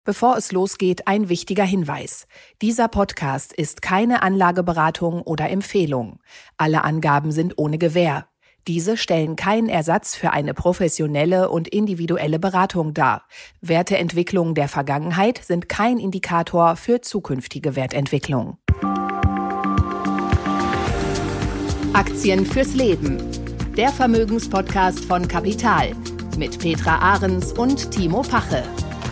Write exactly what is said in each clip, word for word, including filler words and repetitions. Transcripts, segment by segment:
Bevor es losgeht, ein wichtiger Hinweis. Dieser Podcast ist keine Anlageberatung oder Empfehlung. Alle Angaben sind ohne Gewähr. Diese stellen keinen Ersatz für eine professionelle und individuelle Beratung dar. Werteentwicklungen der Vergangenheit sind kein Indikator für zukünftige Wertentwicklung. Aktien fürs Leben. Der Vermögenspodcast von Kapital mit Petra Ahrens und Timo Pache.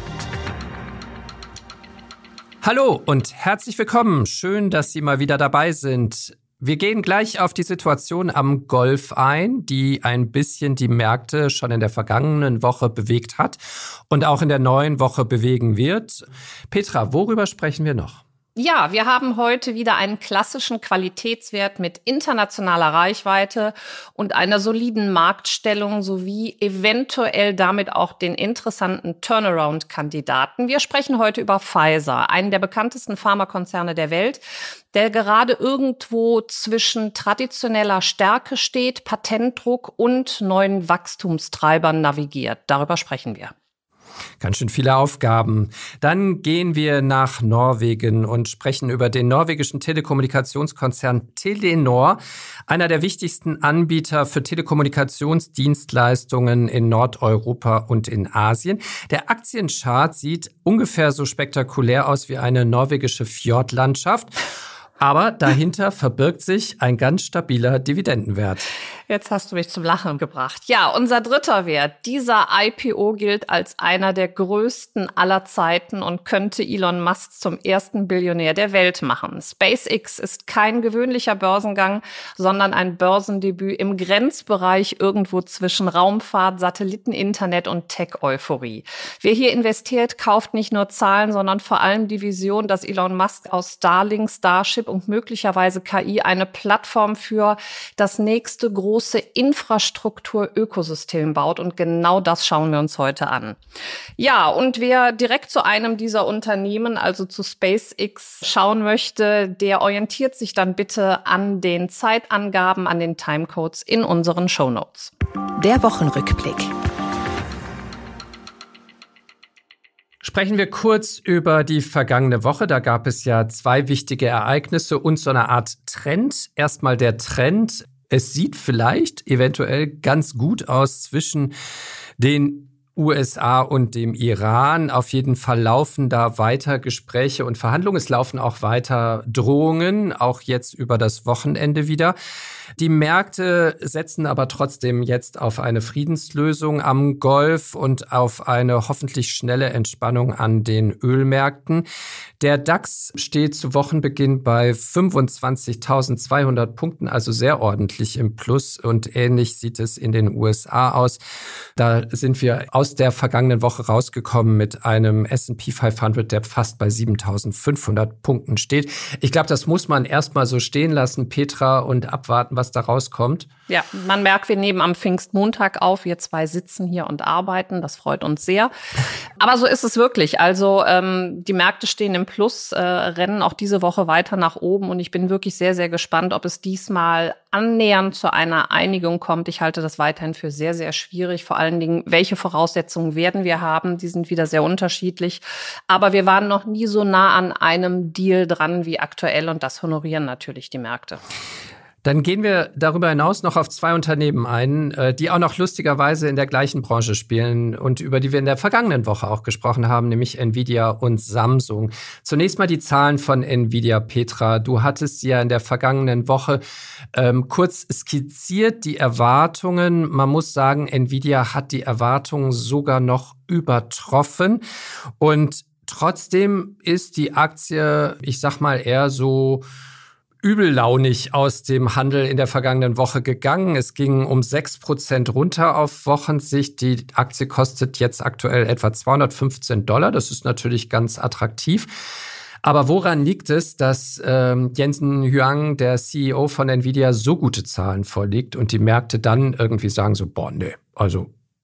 Hallo und herzlich willkommen. Schön, dass Sie mal wieder dabei sind. Wir gehen gleich auf die Situation am Golf ein, die ein bisschen die Märkte schon in der vergangenen Woche bewegt hat und auch in der neuen Woche bewegen wird. Petra, worüber sprechen wir noch? Ja, wir haben heute wieder einen klassischen Qualitätswert mit internationaler Reichweite und einer soliden Marktstellung sowie eventuell damit auch den interessanten Turnaround-Kandidaten. Wir sprechen heute über Pfizer, einen der bekanntesten Pharmakonzerne der Welt, der gerade irgendwo zwischen traditioneller Stärke steht, Patentdruck und neuen Wachstumstreibern navigiert. Darüber sprechen wir. Ganz schön viele Aufgaben. Dann gehen wir nach Norwegen und sprechen über den norwegischen Telekommunikationskonzern Telenor, einer der wichtigsten Anbieter für Telekommunikationsdienstleistungen in Nordeuropa und in Asien. Der Aktienchart sieht ungefähr so spektakulär aus wie eine norwegische Fjordlandschaft. Aber dahinter verbirgt sich ein ganz stabiler Dividendenwert. Jetzt hast du mich zum Lachen gebracht. Ja, unser dritter Wert. Dieser I P O gilt als einer der größten aller Zeiten und könnte Elon Musk zum ersten Billionär der Welt machen. SpaceX ist kein gewöhnlicher Börsengang, sondern ein Börsendebüt im Grenzbereich irgendwo zwischen Raumfahrt, Satelliteninternet und Tech-Euphorie. Wer hier investiert, kauft nicht nur Zahlen, sondern vor allem die Vision, dass Elon Musk aus Starlink, Starship und möglicherweise K I eine Plattform für das nächste große Infrastruktur-Ökosystem baut. Und genau das schauen wir uns heute an. Ja, und wer direkt zu einem dieser Unternehmen, also zu SpaceX, schauen möchte, der orientiert sich dann bitte an den Zeitangaben, an den Timecodes in unseren Shownotes. Der Wochenrückblick. Sprechen wir kurz über die vergangene Woche. Da gab es ja zwei wichtige Ereignisse und so eine Art Trend. Erstmal der Trend. Es sieht vielleicht eventuell ganz gut aus zwischen den U S A und dem Iran. Auf jeden Fall laufen da weiter Gespräche und Verhandlungen. Es laufen auch weiter Drohungen, auch jetzt über das Wochenende wieder. Die Märkte setzen aber trotzdem jetzt auf eine Friedenslösung am Golf und auf eine hoffentlich schnelle Entspannung an den Ölmärkten. Der DAX steht zu Wochenbeginn bei fünfundzwanzigtausendzweihundert Punkten, also sehr ordentlich im Plus, und ähnlich sieht es in den U S A aus. Da sind wir aus der vergangenen Woche rausgekommen mit einem S and P fünfhundert, der fast bei siebentausendfünfhundert Punkten steht. Ich glaube, das muss man erstmal so stehen lassen, Petra, und abwarten, was da rauskommt. Ja, man merkt, wir nehmen am Pfingstmontag auf. Wir zwei sitzen hier und arbeiten. Das freut uns sehr. Aber so ist es wirklich. Also ähm, die Märkte stehen im Plus, äh, rennen auch diese Woche weiter nach oben. Und ich bin wirklich sehr, sehr gespannt, ob es diesmal annähernd zu einer Einigung kommt. Ich halte das weiterhin für sehr, sehr schwierig. Vor allen Dingen, welche Voraussetzungen werden wir haben? Die sind wieder sehr unterschiedlich. Aber wir waren noch nie so nah an einem Deal dran wie aktuell. Und das honorieren natürlich die Märkte. Dann gehen wir darüber hinaus noch auf zwei Unternehmen ein, die auch noch lustigerweise in der gleichen Branche spielen und über die wir in der vergangenen Woche auch gesprochen haben, nämlich Nvidia und Samsung. Zunächst mal die Zahlen von Nvidia, Petra. Du hattest ja in der vergangenen Woche ähm, kurz skizziert die Erwartungen. Man muss sagen, Nvidia hat die Erwartungen sogar noch übertroffen. Und trotzdem ist die Aktie, ich sag mal, eher so übellaunig aus dem Handel in der vergangenen Woche gegangen. Es ging um sechs Prozent runter auf Wochensicht. Die Aktie kostet jetzt aktuell etwa zweihundertfünfzehn Dollar. Das ist natürlich ganz attraktiv. Aber woran liegt es, dass ähm, Jensen Huang, der C E O von Nvidia, so gute Zahlen vorlegt und die Märkte dann irgendwie sagen so, boah, nee, also nee,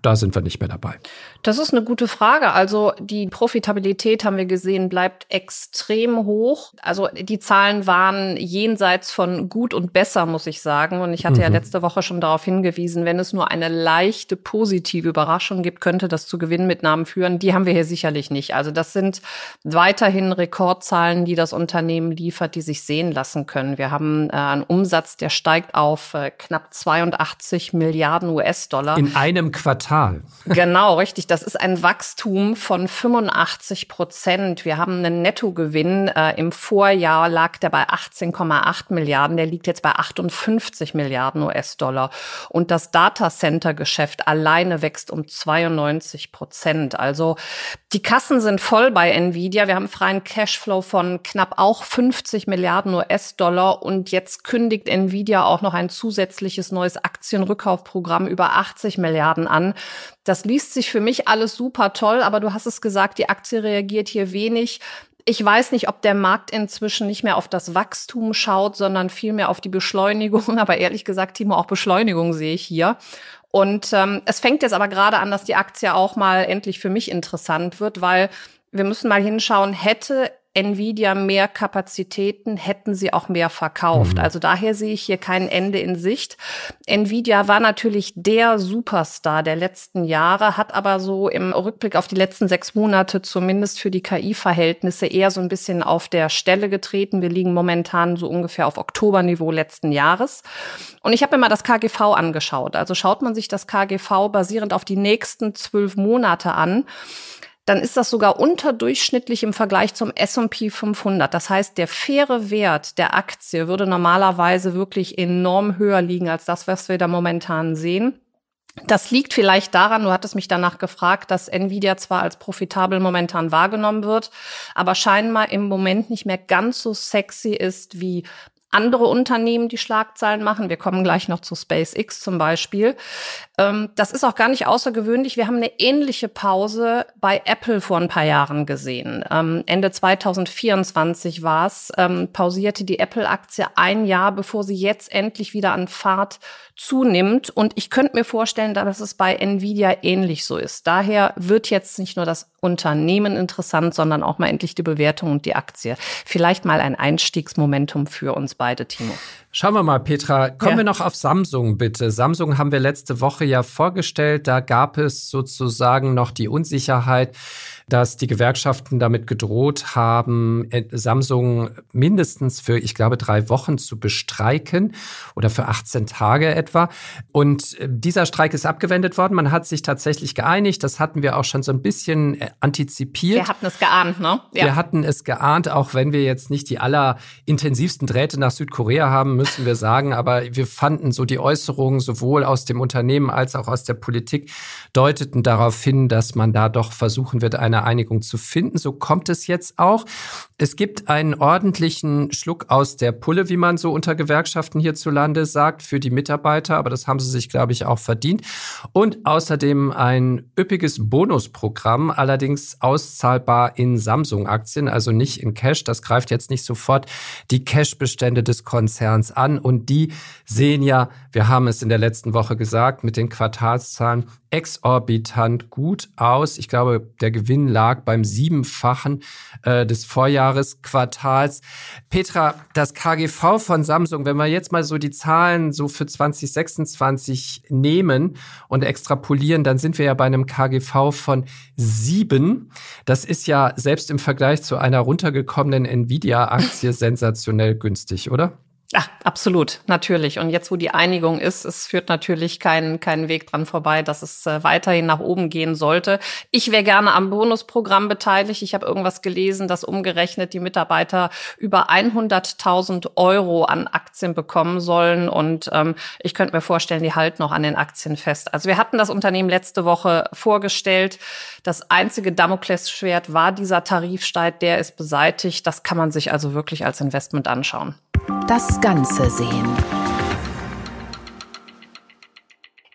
da sind wir nicht mehr dabei? Das ist eine gute Frage. Also die Profitabilität, haben wir gesehen, bleibt extrem hoch. Also die Zahlen waren jenseits von gut und besser, muss ich sagen. Und ich hatte mhm. ja letzte Woche schon darauf hingewiesen, wenn es nur eine leichte positive Überraschung gibt, könnte das zu Gewinnmitnahmen führen. Die haben wir hier sicherlich nicht. Also das sind weiterhin Rekordzahlen, die das Unternehmen liefert, die sich sehen lassen können. Wir haben äh, einen Umsatz, der steigt auf äh, knapp zweiundachtzig Milliarden U S-Dollar. In einem Quartal. Genau, richtig. Das ist ein Wachstum von fünfundachtzig Prozent. Wir haben einen Nettogewinn. Äh, Im Vorjahr lag der bei achtzehn Komma acht Milliarden. Der liegt jetzt bei achtundfünfzig Milliarden U S-Dollar. Und das Datacenter-Geschäft alleine wächst um zweiundneunzig Prozent. Also die Kassen sind voll bei Nvidia. Wir haben freien Cashflow von knapp auch fünfzig Milliarden U S-Dollar. Und jetzt kündigt Nvidia auch noch ein zusätzliches neues Aktienrückkaufprogramm über achtzig Milliarden an. Das liest sich für mich alles super toll, aber du hast es gesagt, die Aktie reagiert hier wenig. Ich weiß nicht, ob der Markt inzwischen nicht mehr auf das Wachstum schaut, sondern vielmehr auf die Beschleunigung. Aber ehrlich gesagt, Timo, auch Beschleunigung sehe ich hier. Und ähm, es fängt jetzt aber gerade an, dass die Aktie auch mal endlich für mich interessant wird, weil wir müssen mal hinschauen, hätte Nvidia mehr Kapazitäten, hätten sie auch mehr verkauft. Mhm. Also daher sehe ich hier kein Ende in Sicht. Nvidia war natürlich der Superstar der letzten Jahre, hat aber so im Rückblick auf die letzten sechs Monate zumindest für die K I-Verhältnisse eher so ein bisschen auf der Stelle getreten. Wir liegen momentan so ungefähr auf Oktoberniveau letzten Jahres. Und ich habe mir mal das K G V angeschaut. Also schaut man sich das K G V basierend auf die nächsten zwölf Monate an, dann ist das sogar unterdurchschnittlich im Vergleich zum S und P fünfhundert. Das heißt, der faire Wert der Aktie würde normalerweise wirklich enorm höher liegen als das, was wir da momentan sehen. Das liegt vielleicht daran, du hattest mich danach gefragt, dass Nvidia zwar als profitabel momentan wahrgenommen wird, aber scheinbar im Moment nicht mehr ganz so sexy ist wie andere Unternehmen, die Schlagzeilen machen. Wir kommen gleich noch zu SpaceX zum Beispiel. Ähm, das ist auch gar nicht außergewöhnlich. Wir haben eine ähnliche Pause bei Apple vor ein paar Jahren gesehen. Ähm, Ende zweitausendvierundzwanzig war es, ähm, pausierte die Apple-Aktie ein Jahr, bevor sie jetzt endlich wieder an Fahrt zunimmt. Und ich könnte mir vorstellen, dass es bei Nvidia ähnlich so ist. Daher wird jetzt nicht nur das Unternehmen interessant, sondern auch mal endlich die Bewertung und die Aktie. Vielleicht mal ein Einstiegsmomentum für uns beide, Timo. Schauen wir mal, Petra. Kommen ja. wir noch auf Samsung, bitte. Samsung haben wir letzte Woche ja vorgestellt. Da gab es sozusagen noch die Unsicherheit, dass die Gewerkschaften damit gedroht haben, Samsung mindestens für, ich glaube, drei Wochen zu bestreiken oder für achtzehn Tage etwa. Und dieser Streik ist abgewendet worden. Man hat sich tatsächlich geeinigt. Das hatten wir auch schon so ein bisschen antizipiert. Wir hatten es geahnt, ne? Ja. Wir hatten es geahnt, auch wenn wir jetzt nicht die allerintensivsten Drähte nach Südkorea haben, müssen wir sagen. Aber wir fanden so die Äußerungen sowohl aus dem Unternehmen als auch aus der Politik deuteten darauf hin, dass man da doch versuchen wird, eine Einigung zu finden. So kommt es jetzt auch. Es gibt einen ordentlichen Schluck aus der Pulle, wie man so unter Gewerkschaften hierzulande sagt, für die Mitarbeiter. Aber das haben sie sich, glaube ich, auch verdient. Und außerdem ein üppiges Bonusprogramm, allerdings auszahlbar in Samsung-Aktien, also nicht in Cash. Das greift jetzt nicht sofort die Cash-Bestände des Konzerns an. Und die sehen ja, wir haben es in der letzten Woche gesagt, mit den Quartalszahlen exorbitant gut aus. Ich glaube, der Gewinn lag beim Siebenfachen äh, des Vorjahresquartals. Petra, das K G V von Samsung, wenn wir jetzt mal so die Zahlen so für zwanzig sechsundzwanzig nehmen und extrapolieren, dann sind wir ja bei einem K G V von sieben. Das ist ja selbst im Vergleich zu einer runtergekommenen Nvidia-Aktie sensationell günstig, oder? Ja, absolut, natürlich. Und jetzt, wo die Einigung ist, es führt natürlich keinen keinen Weg dran vorbei, dass es äh, weiterhin nach oben gehen sollte. Ich wäre gerne am Bonusprogramm beteiligt. Ich habe irgendwas gelesen, dass umgerechnet die Mitarbeiter über hunderttausend Euro an Aktien bekommen sollen. Und ähm, ich könnte mir vorstellen, die halten noch an den Aktien fest. Also wir hatten das Unternehmen letzte Woche vorgestellt. Das einzige Damoklesschwert war dieser Tarifstreit, der ist beseitigt. Das kann man sich also wirklich als Investment anschauen. Das Ganze sehen.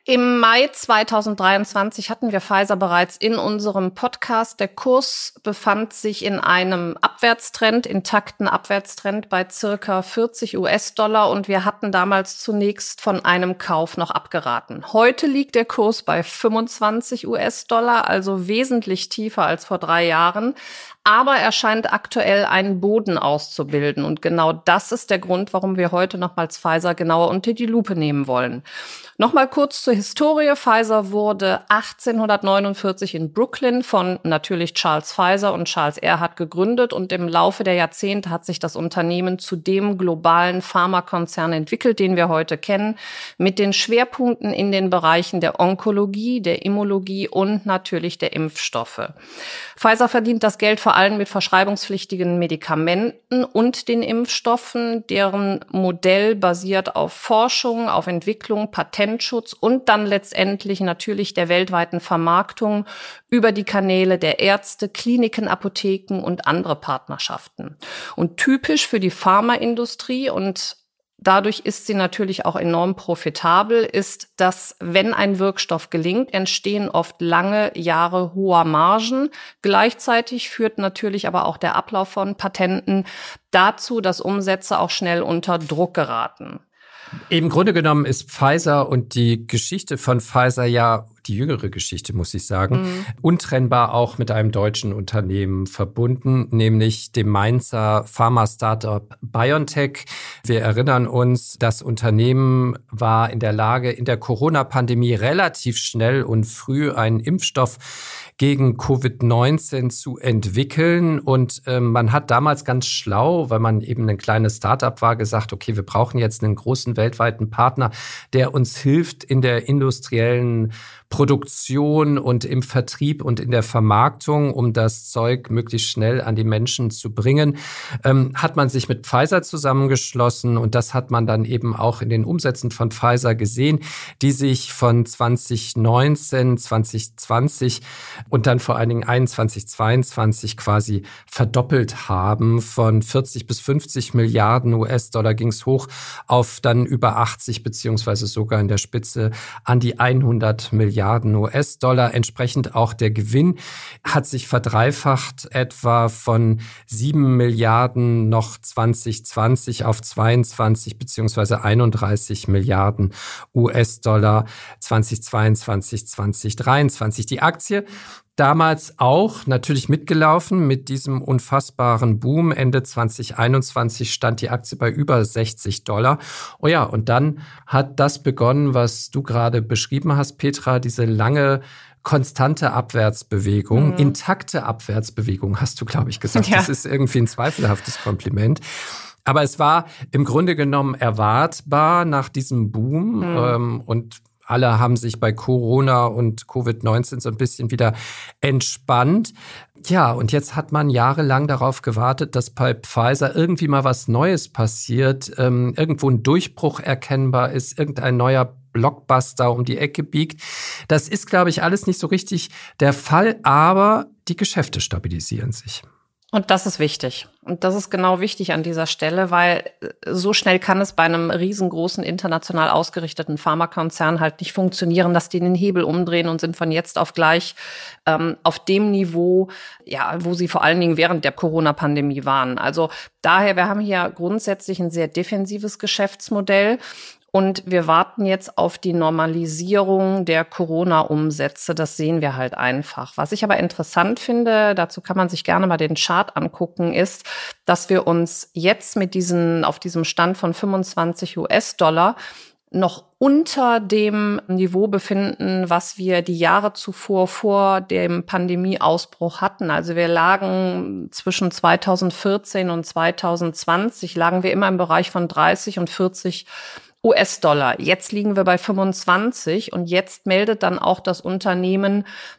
Im Mai zweitausenddreiundzwanzig hatten wir Pfizer bereits in unserem Podcast. Der Kurs befand sich in einem Abwärtstrend, intakten Abwärtstrend bei circa vierzig US-Dollar und wir hatten damals zunächst von einem Kauf noch abgeraten. Heute liegt der Kurs bei fünfundzwanzig US-Dollar, also wesentlich tiefer als vor drei Jahren. Aber er scheint aktuell einen Boden auszubilden. Und genau das ist der Grund, warum wir heute nochmals Pfizer genauer unter die Lupe nehmen wollen. Nochmal kurz zur Historie. Pfizer wurde achtzehnhundertneunundvierzig in Brooklyn von natürlich Charles Pfizer und Charles Erhardt gegründet. Und im Laufe der Jahrzehnte hat sich das Unternehmen zu dem globalen Pharmakonzern entwickelt, den wir heute kennen, mit den Schwerpunkten in den Bereichen der Onkologie, der Immunologie und natürlich der Impfstoffe. Pfizer verdient das Geld vor allem mit verschreibungspflichtigen Medikamenten und den Impfstoffen, deren Modell basiert auf Forschung, auf Entwicklung, Patentschutz und dann letztendlich natürlich der weltweiten Vermarktung über die Kanäle der Ärzte, Kliniken, Apotheken und andere Partnerschaften. Und typisch für die Pharmaindustrie und dadurch ist sie natürlich auch enorm profitabel, ist, dass, wenn ein Wirkstoff gelingt, entstehen oft lange Jahre hoher Margen. Gleichzeitig führt natürlich aber auch der Ablauf von Patenten dazu, dass Umsätze auch schnell unter Druck geraten. Im Grunde genommen ist Pfizer und die Geschichte von Pfizer ja, die jüngere Geschichte, muss ich sagen, mhm. untrennbar auch mit einem deutschen Unternehmen verbunden, nämlich dem Mainzer Pharma-Startup BioNTech. Wir erinnern uns, das Unternehmen war in der Lage, in der Corona-Pandemie relativ schnell und früh einen Impfstoff gegen Covid neunzehn zu entwickeln. Und äh, man hat damals ganz schlau, weil man eben ein kleines Startup war, gesagt, okay, wir brauchen jetzt einen großen weltweiten Partner, der uns hilft in der industriellen Produktion und im Vertrieb und in der Vermarktung, um das Zeug möglichst schnell an die Menschen zu bringen, ähm, hat man sich mit Pfizer zusammengeschlossen und das hat man dann eben auch in den Umsätzen von Pfizer gesehen, die sich von zwanzig neunzehn, zwanzig zwanzig und dann vor allen Dingen einundzwanzig, zweiundzwanzig quasi verdoppelt haben. Von vierzig bis fünfzig Milliarden US-Dollar ging es hoch auf dann über achtzig beziehungsweise sogar in der Spitze an die hundert Milliarden US-Dollar. Entsprechend auch der Gewinn hat sich verdreifacht, etwa von sieben Milliarden noch zwanzig zwanzig auf zweiundzwanzig beziehungsweise einunddreißig Milliarden US-Dollar zwanzig zweiundzwanzig, zwanzig dreiundzwanzig. Die Aktie damals auch natürlich mitgelaufen mit diesem unfassbaren Boom. Ende zwanzig einundzwanzig stand die Aktie bei über sechzig Dollar. Oh ja, und dann hat das begonnen, was du gerade beschrieben hast, Petra, diese lange konstante Abwärtsbewegung, mhm. intakte Abwärtsbewegung, hast du, glaube ich, gesagt. Ja. Das ist irgendwie ein zweifelhaftes Kompliment. Aber es war im Grunde genommen erwartbar nach diesem Boom mhm. ähm, und alle haben sich bei Corona und Covid neunzehn so ein bisschen wieder entspannt. Ja, und jetzt hat man jahrelang darauf gewartet, dass bei Pfizer irgendwie mal was Neues passiert, ähm, irgendwo ein Durchbruch erkennbar ist, irgendein neuer Blockbuster um die Ecke biegt. Das ist, glaube ich, alles nicht so richtig der Fall, aber die Geschäfte stabilisieren sich. Und das ist wichtig. Und das ist genau wichtig an dieser Stelle, weil so schnell kann es bei einem riesengroßen, international ausgerichteten Pharmakonzern halt nicht funktionieren, dass die den Hebel umdrehen und sind von jetzt auf gleich ähm, auf dem Niveau, ja, wo sie vor allen Dingen während der Corona-Pandemie waren. Also daher, wir haben hier grundsätzlich ein sehr defensives Geschäftsmodell. Und wir warten jetzt auf die Normalisierung der Corona-Umsätze. Das sehen wir halt einfach. Was ich aber interessant finde, dazu kann man sich gerne mal den Chart angucken, ist, dass wir uns jetzt mit diesen, auf diesem Stand von fünfundzwanzig US-Dollar noch unter dem Niveau befinden, was wir die Jahre zuvor vor dem Pandemieausbruch hatten. Also wir lagen zwischen zweitausendvierzehn und zweitausendzwanzig, lagen wir immer im Bereich von dreißig und vierzig US-Dollar. Jetzt liegen wir bei fünfundzwanzig und jetzt meldet dann auch das Unternehmen,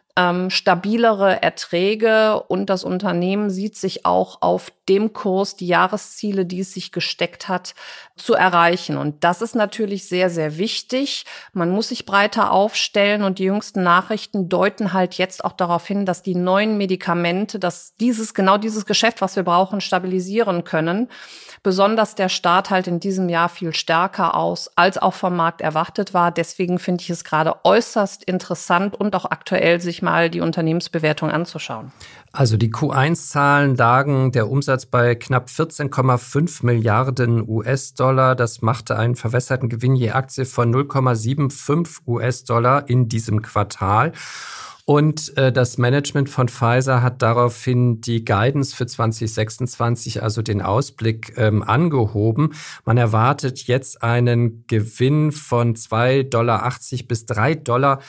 ähm, stabilere Erträge und das Unternehmen sieht sich auch auf dem Kurs, die Jahresziele, die es sich gesteckt hat, zu erreichen. Und das ist natürlich sehr, sehr wichtig. Man muss sich breiter aufstellen und die jüngsten Nachrichten deuten halt jetzt auch darauf hin, dass die neuen Medikamente, dass dieses, genau dieses Geschäft, was wir brauchen, stabilisieren können. Besonders der Start halt in diesem Jahr viel stärker aus, als auch vom Markt erwartet war. Deswegen finde ich es gerade äußerst interessant und auch aktuell, sich mal die Unternehmensbewertung anzuschauen. Also die Q eins Zahlen lagen der Umsatz bei knapp vierzehn Komma fünf Milliarden U S-Dollar. Das machte einen verwässerten Gewinn je Aktie von null Komma fünfundsiebzig U S-Dollar in diesem Quartal. Und äh, das Management von Pfizer hat daraufhin die Guidance für zwanzig sechsundzwanzig, also den Ausblick, ähm, angehoben. Man erwartet jetzt einen Gewinn von zwei Komma achtzig Dollar bis drei Dollar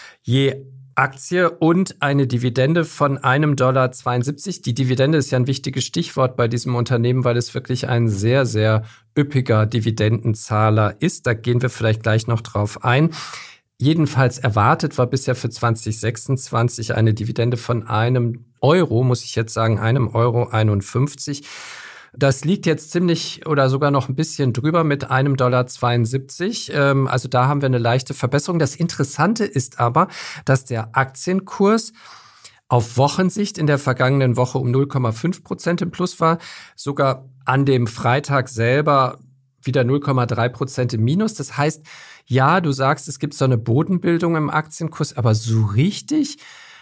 je Aktie und eine Dividende von einem Komma zweiundsiebzig Dollar. Die Dividende ist ja ein wichtiges Stichwort bei diesem Unternehmen, weil es wirklich ein sehr, sehr üppiger Dividendenzahler ist. Da gehen wir vielleicht gleich noch drauf ein. Jedenfalls erwartet war bisher für zwanzig sechsundzwanzig eine Dividende von einem Euro, muss ich jetzt sagen, einem Euro einundfünfzig. Das liegt jetzt ziemlich oder sogar noch ein bisschen drüber mit einem Komma zweiundsiebzig Dollar. Also da haben wir eine leichte Verbesserung. Das Interessante ist aber, dass der Aktienkurs auf Wochensicht in der vergangenen Woche um null Komma fünf Prozent im Plus war, sogar an dem Freitag selber wieder null Komma drei Prozent im Minus. Das heißt, ja, du sagst, es gibt so eine Bodenbildung im Aktienkurs, aber so richtig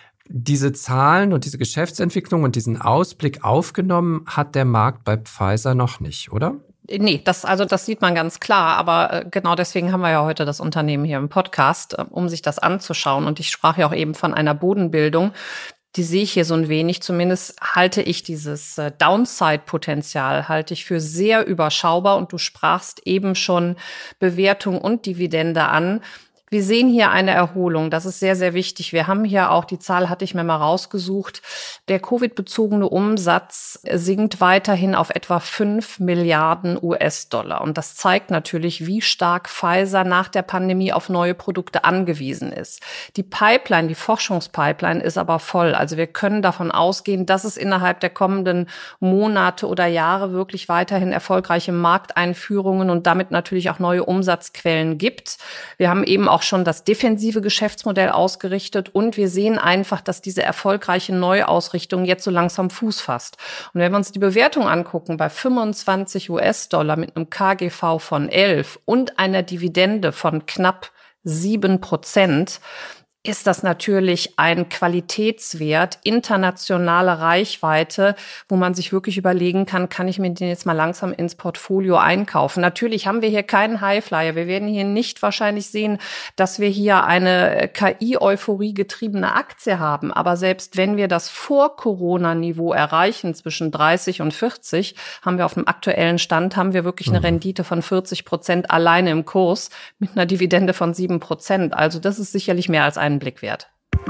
diese Zahlen und diese Geschäftsentwicklung und diesen Ausblick aufgenommen hat der Markt bei Pfizer noch nicht, oder? Nee, das, also das sieht man ganz klar, aber genau deswegen haben wir ja heute das Unternehmen hier im Podcast, um sich das anzuschauen. Und ich sprach ja auch eben von einer Bodenbildung. Die sehe ich hier so ein wenig. Zumindest halte ich dieses äh, Downside-Potenzial halte ich für sehr überschaubar. Und du sprachst eben schon Bewertung und Dividende an. Wir sehen hier eine Erholung. Das ist sehr, sehr wichtig. Wir haben hier auch, die Zahl hatte ich mir mal rausgesucht, der Covid-bezogene Umsatz sinkt weiterhin auf etwa fünf Milliarden U S-Dollar. Und das zeigt natürlich, wie stark Pfizer nach der Pandemie auf neue Produkte angewiesen ist. Die Pipeline, die Forschungspipeline ist aber voll. Also wir können davon ausgehen, dass es innerhalb der kommenden Monate oder Jahre wirklich weiterhin erfolgreiche Markteinführungen und damit natürlich auch neue Umsatzquellen gibt. Wir haben eben auch schon das defensive Geschäftsmodell ausgerichtet und wir sehen einfach, dass diese erfolgreiche Neuausrichtung jetzt so langsam Fuß fasst. Und wenn wir uns die Bewertung angucken, bei fünfundzwanzig U S-Dollar mit einem K G V von elf und einer Dividende von knapp sieben Prozent, ist das natürlich ein Qualitätswert, internationale Reichweite, wo man sich wirklich überlegen kann, kann ich mir den jetzt mal langsam ins Portfolio einkaufen? Natürlich haben wir hier keinen Highflyer. Wir werden hier nicht wahrscheinlich sehen, dass wir hier eine K I-Euphorie getriebene Aktie haben. Aber selbst wenn wir das Vor-Corona-Niveau erreichen, zwischen dreißig und vierzig, haben wir auf dem aktuellen Stand, haben wir wirklich eine Rendite von vierzig Prozent alleine im Kurs mit einer Dividende von sieben Prozent. Also das ist sicherlich mehr als ein Blick wert.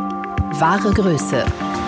Wahre Größe.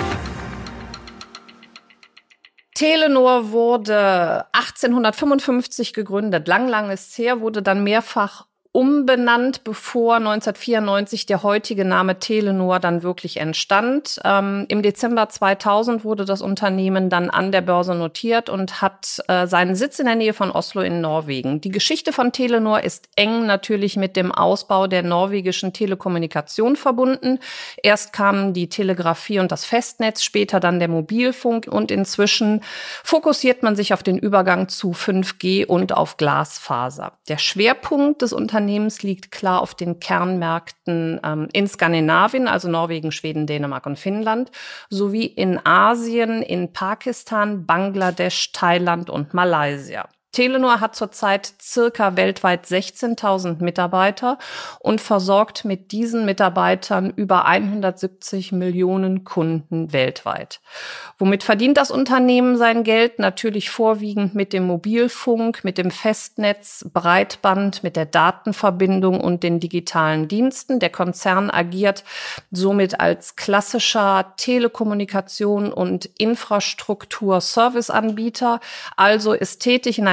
Telenor wurde achtzehnhundertfünfundfünfzig gegründet. Lang, lang ist es her, wurde dann mehrfach umbenannt, bevor neunzehnhundertvierundneunzig der heutige Name Telenor dann wirklich entstand. Ähm, im Dezember zweitausend wurde das Unternehmen dann an der Börse notiert und hat äh, seinen Sitz in der Nähe von Oslo in Norwegen. Die Geschichte von Telenor ist eng natürlich mit dem Ausbau der norwegischen Telekommunikation verbunden. Erst kamen die Telegrafie und das Festnetz, später dann der Mobilfunk und inzwischen fokussiert man sich auf den Übergang zu fünf G und auf Glasfaser. Der Schwerpunkt des Unternehmens liegt klar auf den Kernmärkten ähm, in Skandinavien, also Norwegen, Schweden, Dänemark und Finnland, sowie in Asien, in Pakistan, Bangladesch, Thailand und Malaysia. Telenor hat zurzeit circa weltweit sechzehntausend Mitarbeiter und versorgt mit diesen Mitarbeitern über hundertsiebzig Millionen Kunden weltweit. Womit verdient das Unternehmen sein Geld? Natürlich vorwiegend mit dem Mobilfunk, mit dem Festnetz, Breitband, mit der Datenverbindung und den digitalen Diensten. Der Konzern agiert somit als klassischer Telekommunikation- und Infrastruktur-Serviceanbieter, also ist tätig in einem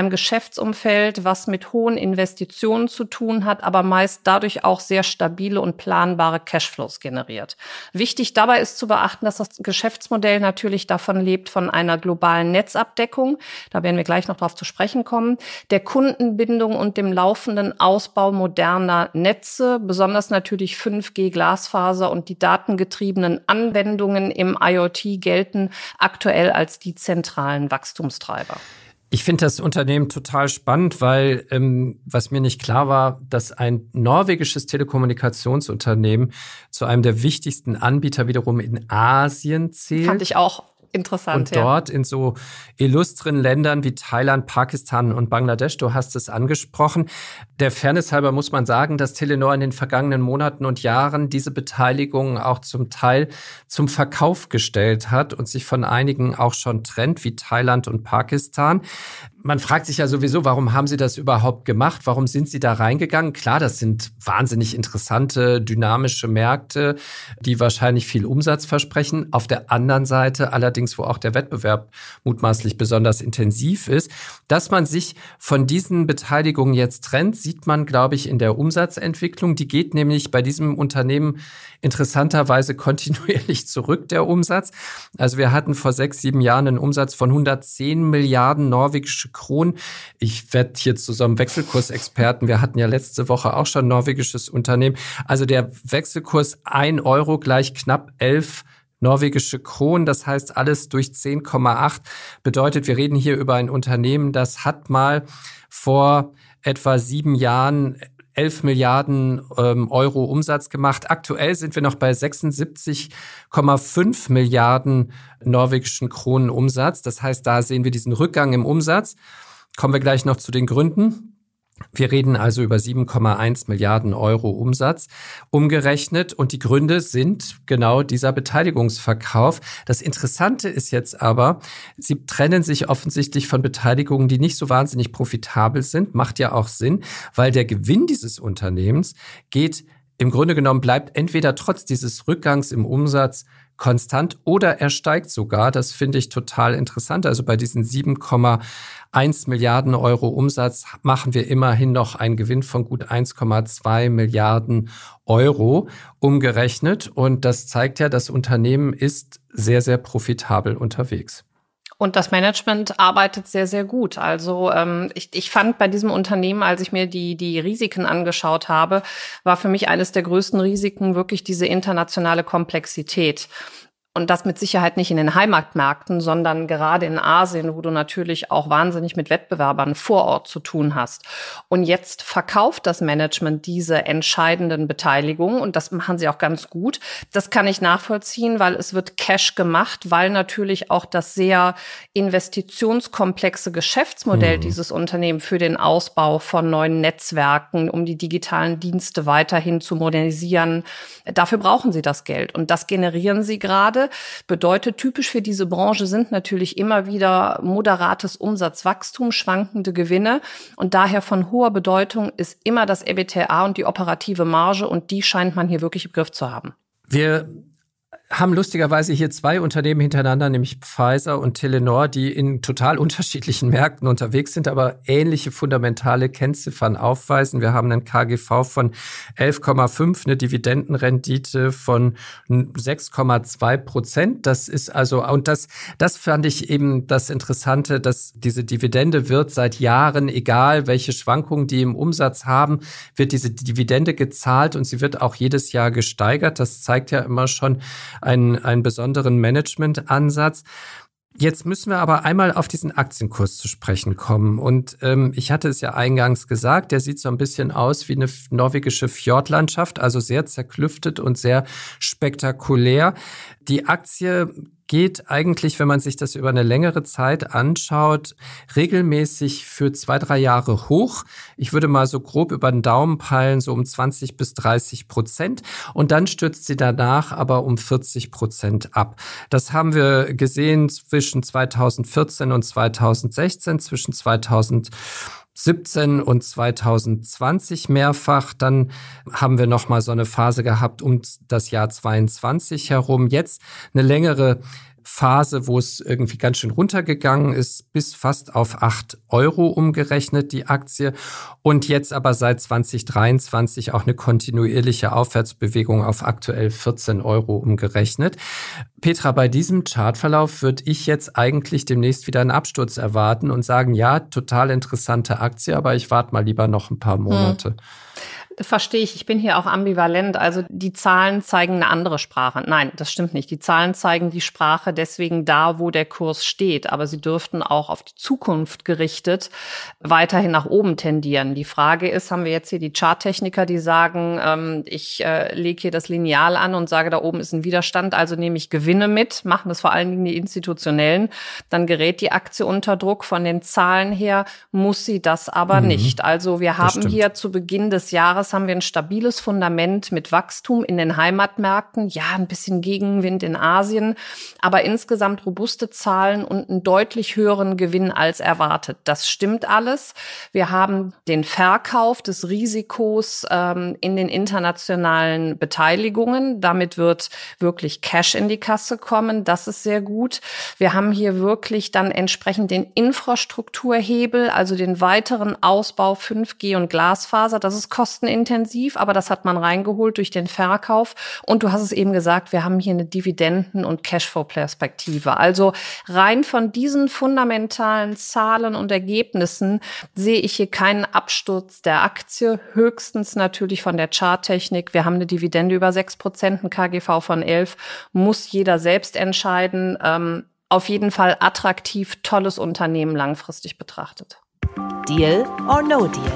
ein Geschäftsumfeld, was mit hohen Investitionen zu tun hat, aber meist dadurch auch sehr stabile und planbare Cashflows generiert. Wichtig dabei ist zu beachten, dass das Geschäftsmodell natürlich davon lebt, von einer globalen Netzabdeckung, da werden wir gleich noch drauf zu sprechen kommen, der Kundenbindung und dem laufenden Ausbau moderner Netze, besonders natürlich fünf G Glasfaser und die datengetriebenen Anwendungen im IoT gelten aktuell als die zentralen Wachstumstreiber. Ich finde das Unternehmen total spannend, weil ähm, was mir nicht klar war, dass ein norwegisches Telekommunikationsunternehmen zu einem der wichtigsten Anbieter wiederum in Asien zählt. Fand ich auch interessant. Und dort ja. in so illustren Ländern wie Thailand, Pakistan und Bangladesch, du hast es angesprochen. Der Fairness halber muss man sagen, dass Telenor in den vergangenen Monaten und Jahren diese Beteiligungen auch zum Teil zum Verkauf gestellt hat und sich von einigen auch schon trennt, wie Thailand und Pakistan. Man fragt sich ja sowieso, warum haben Sie das überhaupt gemacht? Warum sind Sie da reingegangen? Klar, das sind wahnsinnig interessante, dynamische Märkte, die wahrscheinlich viel Umsatz versprechen. Auf der anderen Seite allerdings, wo auch der Wettbewerb mutmaßlich besonders intensiv ist. Dass man sich von diesen Beteiligungen jetzt trennt, sieht man, glaube ich, in der Umsatzentwicklung. Die geht nämlich bei diesem Unternehmen interessanterweise kontinuierlich zurück, der Umsatz. Also wir hatten vor sechs, sieben Jahren einen Umsatz von hundertzehn Milliarden norwegische Kronen. Ich werde hier zu so einem Wechselkursexperten. Wir hatten ja letzte Woche auch schon ein norwegisches Unternehmen. Also der Wechselkurs ein Euro gleich knapp elf norwegische Kronen. Das heißt, alles durch zehn Komma acht bedeutet, wir reden hier über ein Unternehmen, das hat mal vor etwa sieben Jahren elf Milliarden ähm, Euro Umsatz gemacht. Aktuell sind wir noch bei sechsundsiebzig Komma fünf Milliarden norwegischen Kronen Umsatz. Das heißt, da sehen wir diesen Rückgang im Umsatz. Kommen wir gleich noch zu den Gründen. Wir reden also über sieben Komma eins Milliarden Euro Umsatz umgerechnet und die Gründe sind genau dieser Beteiligungsverkauf. Das Interessante ist jetzt aber, sie trennen sich offensichtlich von Beteiligungen, die nicht so wahnsinnig profitabel sind. Macht ja auch Sinn, weil der Gewinn dieses Unternehmens geht im Grunde genommen, bleibt entweder trotz dieses Rückgangs im Umsatz konstant oder er steigt sogar. Das finde ich total interessant. Also bei diesen sieben Komma eins Milliarden Euro Umsatz machen wir immerhin noch einen Gewinn von gut eins Komma zwei Milliarden Euro umgerechnet. Und das zeigt ja, das Unternehmen ist sehr, sehr profitabel unterwegs. Und das Management arbeitet sehr, sehr gut. Also ähm, ich, ich fand bei diesem Unternehmen, als ich mir die, die Risiken angeschaut habe, war für mich eines der größten Risiken wirklich diese internationale Komplexität. Und das mit Sicherheit nicht in den Heimatmärkten, sondern gerade in Asien, wo du natürlich auch wahnsinnig mit Wettbewerbern vor Ort zu tun hast. Und jetzt verkauft das Management diese entscheidenden Beteiligungen und das machen sie auch ganz gut. Das kann ich nachvollziehen, weil es wird Cash gemacht, weil natürlich auch das sehr investitionskomplexe Geschäftsmodell mhm. dieses Unternehmens für den Ausbau von neuen Netzwerken, um die digitalen Dienste weiterhin zu modernisieren, dafür brauchen sie das Geld und das generieren sie gerade. Bedeutet, typisch für diese Branche sind natürlich immer wieder moderates Umsatzwachstum, schwankende Gewinne und daher von hoher Bedeutung ist immer das E B T A und die operative Marge und die scheint man hier wirklich im Griff zu haben. Wir haben lustigerweise hier zwei Unternehmen hintereinander, nämlich Pfizer und Telenor, die in total unterschiedlichen Märkten unterwegs sind, aber ähnliche fundamentale Kennziffern aufweisen. Wir haben einen K G V von elf Komma fünf, eine Dividendenrendite von sechs Komma zwei Prozent. Das ist also, und das, das fand ich eben das Interessante, dass diese Dividende wird seit Jahren, egal welche Schwankungen die im Umsatz haben, wird diese Dividende gezahlt und sie wird auch jedes Jahr gesteigert. Das zeigt ja immer schon einen, einen besonderen Managementansatz. Jetzt müssen wir aber einmal auf diesen Aktienkurs zu sprechen kommen. Und ähm, ich hatte es ja eingangs gesagt, der sieht so ein bisschen aus wie eine norwegische Fjordlandschaft, also sehr zerklüftet und sehr spektakulär. Die Aktie geht eigentlich, wenn man sich das über eine längere Zeit anschaut, regelmäßig für zwei, drei Jahre hoch. Ich würde mal so grob über den Daumen peilen, so um zwanzig bis dreißig Prozent. Und dann stürzt sie danach aber um vierzig Prozent ab. Das haben wir gesehen zwischen zweitausendvierzehn und zweitausendsechzehn, zwischen zweitausendsiebzehn und zweitausendzwanzig mehrfach. Dann haben wir noch mal so eine Phase gehabt um das Jahr zweiundzwanzig herum. Jetzt eine längere Phase, wo es irgendwie ganz schön runtergegangen ist, bis fast auf acht Euro umgerechnet, die Aktie. Und jetzt aber seit zwanzig dreiundzwanzig auch eine kontinuierliche Aufwärtsbewegung auf aktuell vierzehn Euro umgerechnet. Petra, bei diesem Chartverlauf würde ich jetzt eigentlich demnächst wieder einen Absturz erwarten und sagen, ja, total interessante Aktie, aber ich warte mal lieber noch ein paar Monate. Hm. Verstehe ich. Ich bin hier auch ambivalent. Also die Zahlen zeigen eine andere Sprache. Nein, das stimmt nicht. Die Zahlen zeigen die Sprache deswegen da, wo der Kurs steht. Aber sie dürften auch auf die Zukunft gerichtet weiterhin nach oben tendieren. Die Frage ist, haben wir jetzt hier die Charttechniker, die sagen, ähm, ich äh, lege hier das Lineal an und sage, da oben ist ein Widerstand, also nehme ich Gewinne mit, machen das vor allen Dingen die Institutionellen. Dann gerät die Aktie unter Druck. Von den Zahlen her muss sie das aber mhm. nicht. Also wir haben hier zu Beginn des Jahres haben wir ein stabiles Fundament mit Wachstum in den Heimatmärkten, ja, ein bisschen Gegenwind in Asien, aber insgesamt robuste Zahlen und einen deutlich höheren Gewinn als erwartet. Das stimmt alles. Wir haben den Verkauf des Risikos ähm, in den internationalen Beteiligungen. Damit wird wirklich Cash in die Kasse kommen. Das ist sehr gut. Wir haben hier wirklich dann entsprechend den Infrastrukturhebel, also den weiteren Ausbau fünf G und Glasfaser. Das ist kostenintensiv. Intensiv, aber das hat man reingeholt durch den Verkauf. Und du hast es eben gesagt, wir haben hier eine Dividenden- und Cashflow-Perspektive. Also rein von diesen fundamentalen Zahlen und Ergebnissen sehe ich hier keinen Absturz der Aktie, höchstens natürlich von der Charttechnik. Wir haben eine Dividende über sechs Prozent, ein K G V von elf, muss jeder selbst entscheiden. Ähm, auf jeden Fall attraktiv, tolles Unternehmen langfristig betrachtet. Deal or no deal?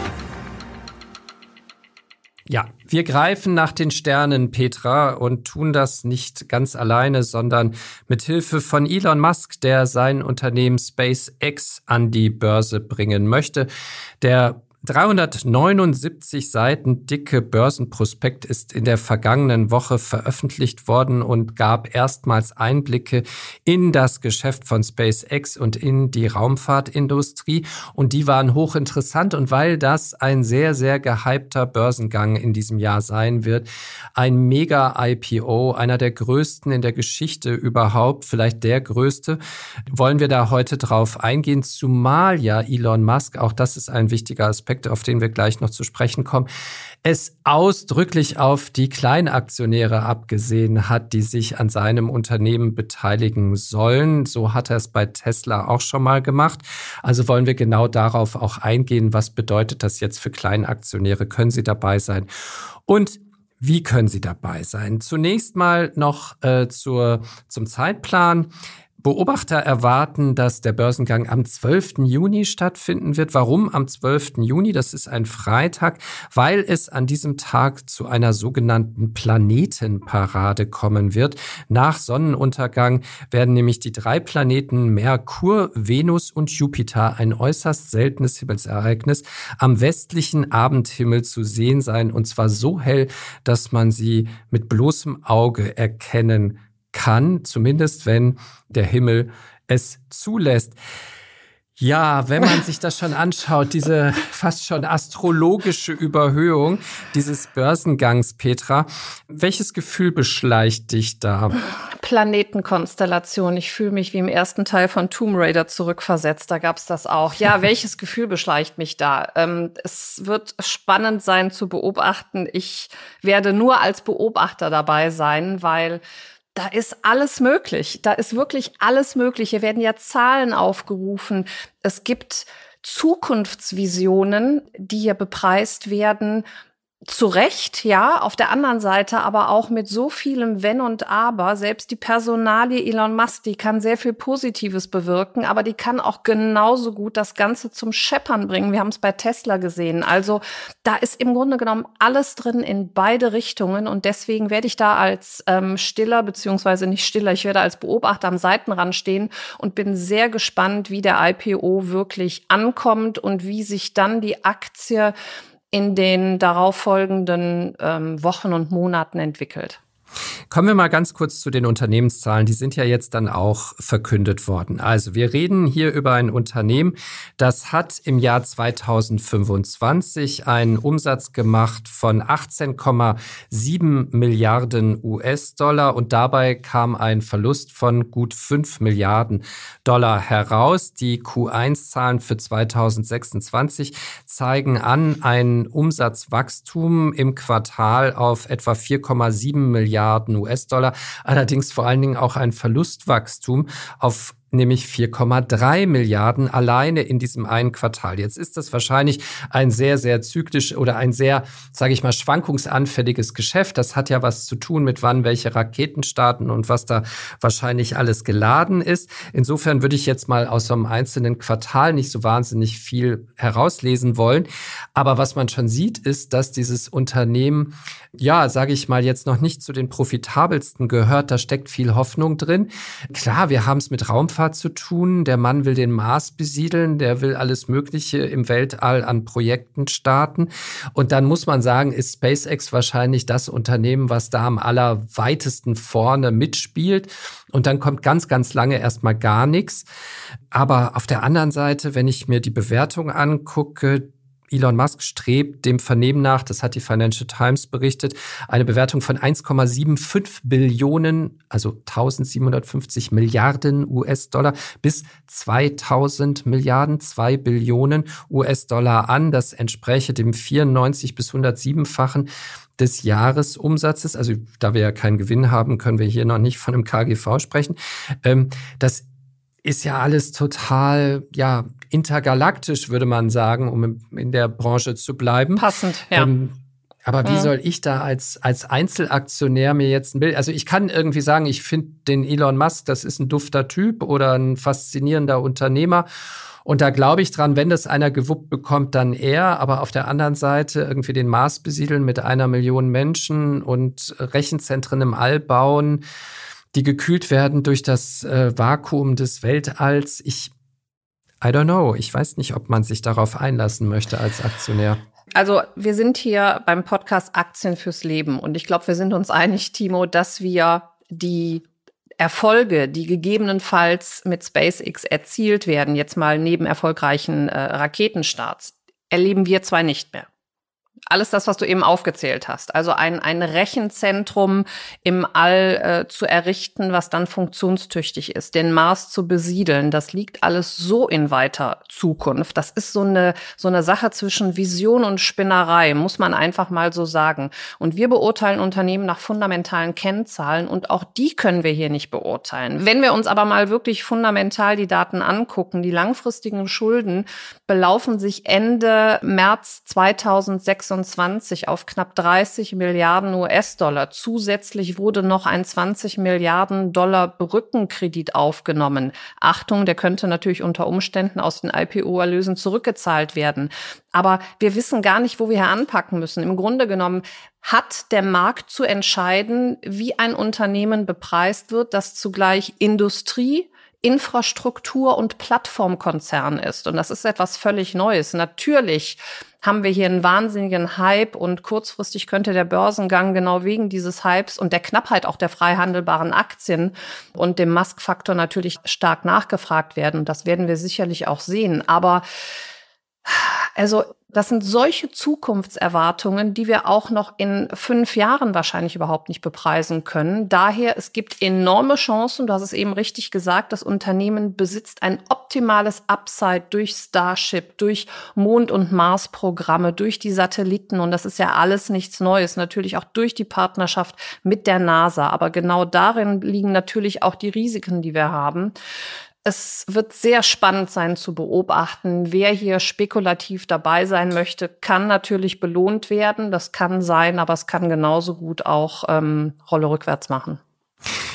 Ja, wir greifen nach den Sternen, Petra, und tun das nicht ganz alleine, sondern mit Hilfe von Elon Musk, der sein Unternehmen SpaceX an die Börse bringen möchte. Der dreihundertneunundsiebzig Seiten dicke Börsenprospekt ist in der vergangenen Woche veröffentlicht worden und gab erstmals Einblicke in das Geschäft von SpaceX und in die Raumfahrtindustrie. Und die waren hochinteressant. Und weil das ein sehr, sehr gehypter Börsengang in diesem Jahr sein wird, ein Mega-I P O, einer der größten in der Geschichte überhaupt, vielleicht der größte, wollen wir da heute drauf eingehen. Zumal ja Elon Musk, auch das ist ein wichtiger Aspekt, auf den wir gleich noch zu sprechen kommen, es ausdrücklich auf die Kleinaktionäre abgesehen hat, die sich an seinem Unternehmen beteiligen sollen. So hat er es bei Tesla auch schon mal gemacht. Also wollen wir genau darauf auch eingehen, was bedeutet das jetzt für Kleinaktionäre? Können sie dabei sein? Und wie können sie dabei sein? Zunächst mal noch äh, zur, zum Zeitplan. Beobachter erwarten, dass der Börsengang am zwölften Juni stattfinden wird. Warum am zwölften Juni? Das ist ein Freitag, weil es an diesem Tag zu einer sogenannten Planetenparade kommen wird. Nach Sonnenuntergang werden nämlich die drei Planeten Merkur, Venus und Jupiter, ein äußerst seltenes Himmelsereignis, am westlichen Abendhimmel zu sehen sein. Und zwar so hell, dass man sie mit bloßem Auge erkennen kann, zumindest wenn der Himmel es zulässt. Ja, wenn man sich das schon anschaut, diese fast schon astrologische Überhöhung dieses Börsengangs, Petra, welches Gefühl beschleicht dich da? Planetenkonstellation. Ich fühle mich wie im ersten Teil von Tomb Raider zurückversetzt. Da gab's das auch. Ja, welches Gefühl beschleicht mich da? Ähm, es wird spannend sein zu beobachten. Ich werde nur als Beobachter dabei sein, weil da ist alles möglich. Da ist wirklich alles möglich. Hier werden ja Zahlen aufgerufen. Es gibt Zukunftsvisionen, die hier bepreist werden. Zu Recht, ja, auf der anderen Seite aber auch mit so vielem Wenn und Aber. Selbst die Personalie Elon Musk, die kann sehr viel Positives bewirken, aber die kann auch genauso gut das Ganze zum Scheppern bringen. Wir haben es bei Tesla gesehen. Also da ist im Grunde genommen alles drin in beide Richtungen und deswegen werde ich da als ähm, Stiller, beziehungsweise nicht Stiller, ich werde als Beobachter am Seitenrand stehen und bin sehr gespannt, wie der I P O wirklich ankommt und wie sich dann die Aktie in den darauffolgenden ähm, Wochen und Monaten entwickelt. Kommen wir mal ganz kurz zu den Unternehmenszahlen. Die sind ja jetzt dann auch verkündet worden. Also wir reden hier über ein Unternehmen, das hat im Jahr zweitausendfünfundzwanzig einen Umsatz gemacht von achtzehn Komma sieben Milliarden U S-Dollar und dabei kam ein Verlust von gut fünf Milliarden Dollar heraus. Die Q eins Zahlen für zweitausendsechsundzwanzig zeigen an ein Umsatzwachstum im Quartal auf etwa vier Komma sieben Milliarden U S-Dollar, allerdings vor allen Dingen auch ein Verlustwachstum auf nämlich vier Komma drei Milliarden alleine in diesem einen Quartal. Jetzt ist das wahrscheinlich ein sehr, sehr zyklisch oder ein sehr, sage ich mal, schwankungsanfälliges Geschäft. Das hat ja was zu tun mit wann welche Raketen starten und was da wahrscheinlich alles geladen ist. Insofern würde ich jetzt mal aus so einem einzelnen Quartal nicht so wahnsinnig viel herauslesen wollen. Aber was man schon sieht, ist, dass dieses Unternehmen, ja, sage ich mal, jetzt noch nicht zu den profitabelsten gehört. Da steckt viel Hoffnung drin. Klar, wir haben es mit Raumfahrt zu tun. Der Mann will den Mars besiedeln, der will alles Mögliche im Weltall an Projekten starten. Und dann muss man sagen, ist SpaceX wahrscheinlich das Unternehmen, was da am allerweitesten vorne mitspielt. Und dann kommt ganz, ganz lange erstmal gar nichts. Aber auf der anderen Seite, wenn ich mir die Bewertung angucke, Elon Musk strebt dem Vernehmen nach, das hat die Financial Times berichtet, eine Bewertung von eins Komma fünfundsiebzig Billionen, also eintausendsiebenhundertfünfzig Milliarden U S-Dollar bis zweitausend Milliarden, zwei Billionen U S-Dollar an. Das entspräche dem vierundneunzig bis hundertsiebenfachen des Jahresumsatzes. Also da wir ja keinen Gewinn haben, können wir hier noch nicht von einem K G V sprechen. Ähm, das ist ja alles total, ja, intergalaktisch, würde man sagen, um in der Branche zu bleiben. Passend, ja. Ähm, aber wie ja. soll ich da als, als Einzelaktionär mir jetzt ein Bild, also ich kann irgendwie sagen, ich finde den Elon Musk, das ist ein dufter Typ oder ein faszinierender Unternehmer. Und da glaube ich dran, wenn das einer gewuppt bekommt, dann er. Aber auf der anderen Seite irgendwie den Mars besiedeln mit einer Million Menschen und Rechenzentren im All bauen, die gekühlt werden durch das äh, Vakuum des Weltalls. Ich, I don't know. Ich weiß nicht, ob man sich darauf einlassen möchte als Aktionär. Also wir sind hier beim Podcast Aktien fürs Leben. Und ich glaube, wir sind uns einig, Timo, dass wir die Erfolge, die gegebenenfalls mit SpaceX erzielt werden, jetzt mal neben erfolgreichen äh, Raketenstarts, erleben wir zwar nicht mehr. Alles das, was du eben aufgezählt hast. Also ein, ein Rechenzentrum im All äh, zu errichten, was dann funktionstüchtig ist, den Mars zu besiedeln, das liegt alles so in weiter Zukunft. Das ist so eine, so eine Sache zwischen Vision und Spinnerei, muss man einfach mal so sagen. Und wir beurteilen Unternehmen nach fundamentalen Kennzahlen und auch die können wir hier nicht beurteilen. Wenn wir uns aber mal wirklich fundamental die Daten angucken, die langfristigen Schulden belaufen sich Ende März zweitausendsechsundzwanzig auf knapp dreißig Milliarden U S-Dollar. Zusätzlich wurde noch ein zwanzig Milliarden Dollar Brückenkredit aufgenommen. Achtung, der könnte natürlich unter Umständen aus den I P O-Erlösen zurückgezahlt werden. Aber wir wissen gar nicht, wo wir hier anpacken müssen. Im Grunde genommen hat der Markt zu entscheiden, wie ein Unternehmen bepreist wird, das zugleich Industrie, Infrastruktur und Plattformkonzern ist. Und das ist etwas völlig Neues. Natürlich haben wir hier einen wahnsinnigen Hype und kurzfristig könnte der Börsengang genau wegen dieses Hypes und der Knappheit auch der frei handelbaren Aktien und dem Musk-Faktor natürlich stark nachgefragt werden. Und das werden wir sicherlich auch sehen. Aber also das sind solche Zukunftserwartungen, die wir auch noch in fünf Jahren wahrscheinlich überhaupt nicht bepreisen können. Daher, es gibt enorme Chancen, du hast es eben richtig gesagt, das Unternehmen besitzt ein optimales Upside durch Starship, durch Mond- und Mars-Programme, durch die Satelliten. Und das ist ja alles nichts Neues, natürlich auch durch die Partnerschaft mit der NASA. Aber genau darin liegen natürlich auch die Risiken, die wir haben. Es wird sehr spannend sein zu beobachten, wer hier spekulativ dabei sein möchte, kann natürlich belohnt werden. Das kann sein, aber es kann genauso gut auch ähm, Rolle rückwärts machen.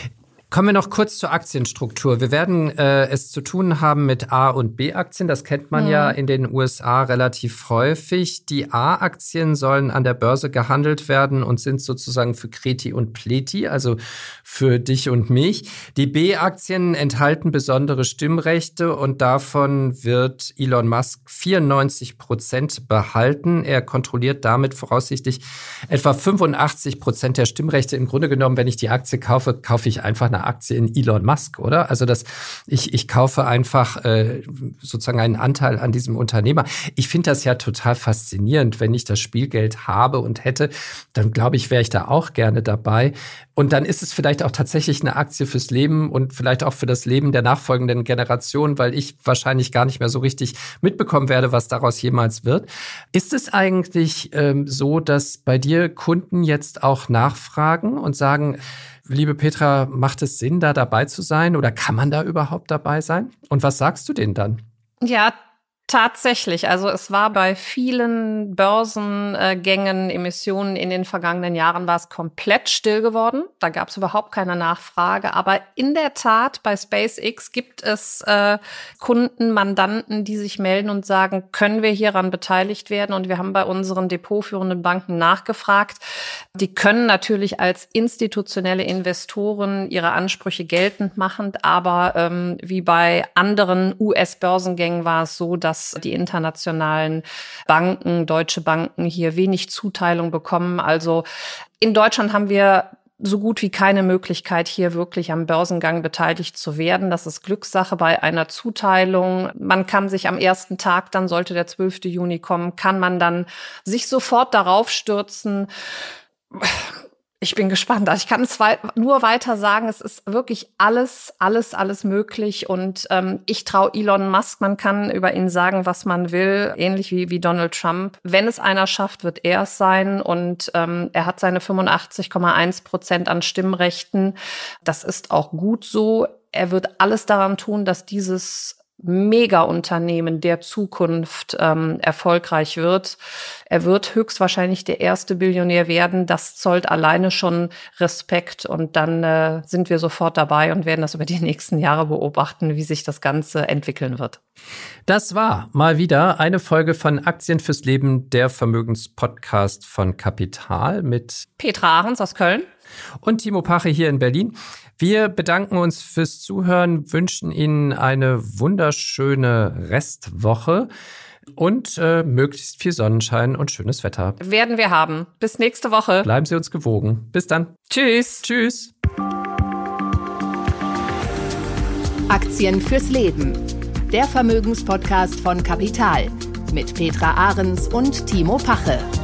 Kommen wir noch kurz zur Aktienstruktur. Wir werden äh, es zu tun haben mit A- und B-Aktien. Das kennt man mhm. ja in den U S A relativ häufig. Die A-Aktien sollen an der Börse gehandelt werden und sind sozusagen für Kreti und Pleti, also für dich und mich. Die B-Aktien enthalten besondere Stimmrechte und davon wird Elon Musk vierundneunzig Prozent behalten. Er kontrolliert damit voraussichtlich etwa fünfundachtzig Prozent der Stimmrechte. Im Grunde genommen, wenn ich die Aktie kaufe, kaufe ich einfach eine Aktie in Elon Musk, oder? Also das, ich, ich kaufe einfach äh, sozusagen einen Anteil an diesem Unternehmer. Ich finde das ja total faszinierend. Wenn ich das Spielgeld habe und hätte, dann glaube ich, wäre ich da auch gerne dabei. Und dann ist es vielleicht auch tatsächlich eine Aktie fürs Leben und vielleicht auch für das Leben der nachfolgenden Generation, weil ich wahrscheinlich gar nicht mehr so richtig mitbekommen werde, was daraus jemals wird. Ist es eigentlich ähm, so, dass bei dir Kunden jetzt auch nachfragen und sagen, liebe Petra, macht es Sinn, da dabei zu sein oder kann man da überhaupt dabei sein? Und was sagst du denen dann? Ja, tatsächlich. Also es war bei vielen Börsengängen, Emissionen in den vergangenen Jahren war es komplett still geworden. Da gab es überhaupt keine Nachfrage. Aber in der Tat, bei SpaceX gibt es äh, Kunden, Mandanten, die sich melden und sagen, können wir hieran beteiligt werden? Und wir haben bei unseren depotführenden Banken nachgefragt. Die können natürlich als institutionelle Investoren ihre Ansprüche geltend machen. Aber ähm, wie bei anderen U S-Börsengängen war es so, dass die internationalen Banken, deutsche Banken hier wenig Zuteilung bekommen. Also in Deutschland haben wir so gut wie keine Möglichkeit, hier wirklich am Börsengang beteiligt zu werden. Das ist Glückssache bei einer Zuteilung. Man kann sich am ersten Tag, dann sollte der zwölfte Juni kommen, kann man dann sich sofort darauf stürzen. Ich bin gespannt. Also ich kann es wei- nur weiter sagen, es ist wirklich alles, alles, alles möglich. Und ähm, ich traue Elon Musk, man kann über ihn sagen, was man will, ähnlich wie, wie Donald Trump. Wenn es einer schafft, wird er es sein. Und ähm, er hat seine fünfundachtzig Komma eins Prozent an Stimmrechten. Das ist auch gut so. Er wird alles daran tun, dass dieses Mega-Unternehmen der Zukunft ähm, erfolgreich wird. Er wird höchstwahrscheinlich der erste Billionär werden. Das zollt alleine schon Respekt. Und dann äh, sind wir sofort dabei und werden das über die nächsten Jahre beobachten, wie sich das Ganze entwickeln wird. Das war mal wieder eine Folge von Aktien fürs Leben, der Vermögenspodcast von Kapital mit Petra Ahrens aus Köln und Timo Pache hier in Berlin. Wir bedanken uns fürs Zuhören, wünschen Ihnen eine wunderschöne Restwoche und äh, möglichst viel Sonnenschein und schönes Wetter. Werden wir haben. Bis nächste Woche. Bleiben Sie uns gewogen. Bis dann. Tschüss. Tschüss. Aktien fürs Leben. Der Vermögenspodcast von Kapital mit Petra Ahrens und Timo Pache.